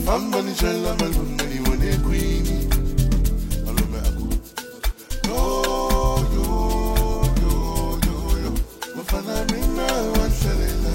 Mamba ni chela malunga ni wone queenie. Malume ako. Yo, yo, yo, yo, yo. Mafana mina wanselela.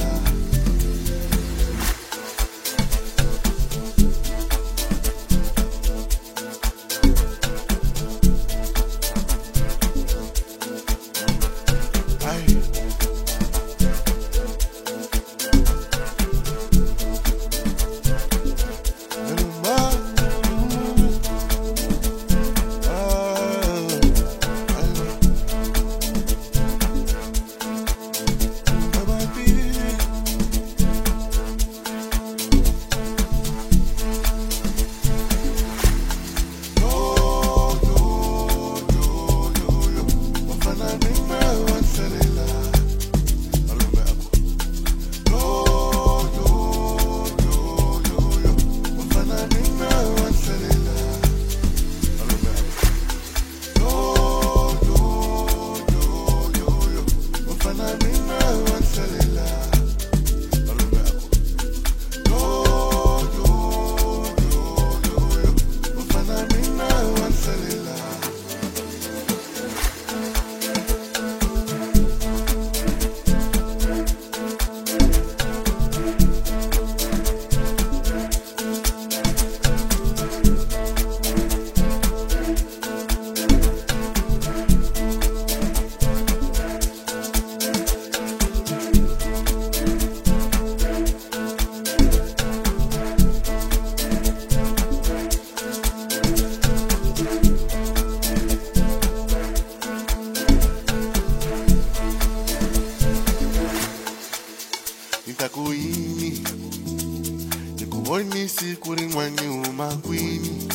Nitakuini nikuoni siku rimwani umakwini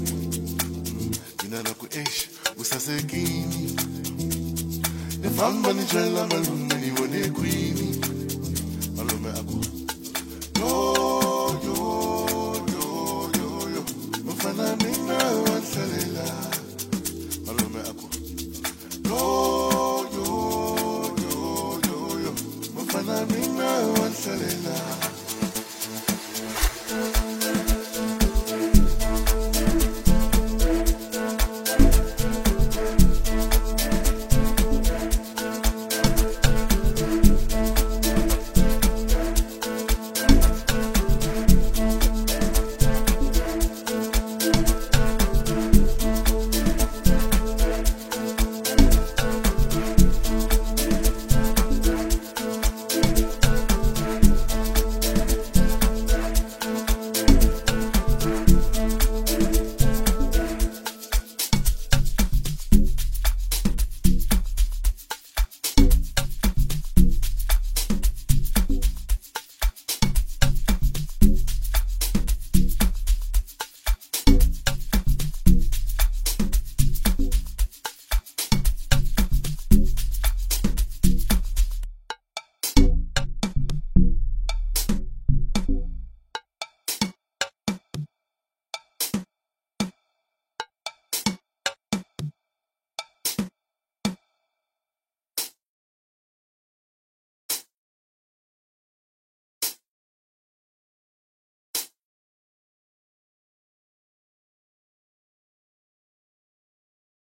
Nina nakuesh usasekini Nifamba ni chela malunga ni wone queenie Malume ako Yo, yo, yo, yo, yo Mafana mina wanselela Malume ako Yo, yo, yo, yo, yo Mafana mina wanselela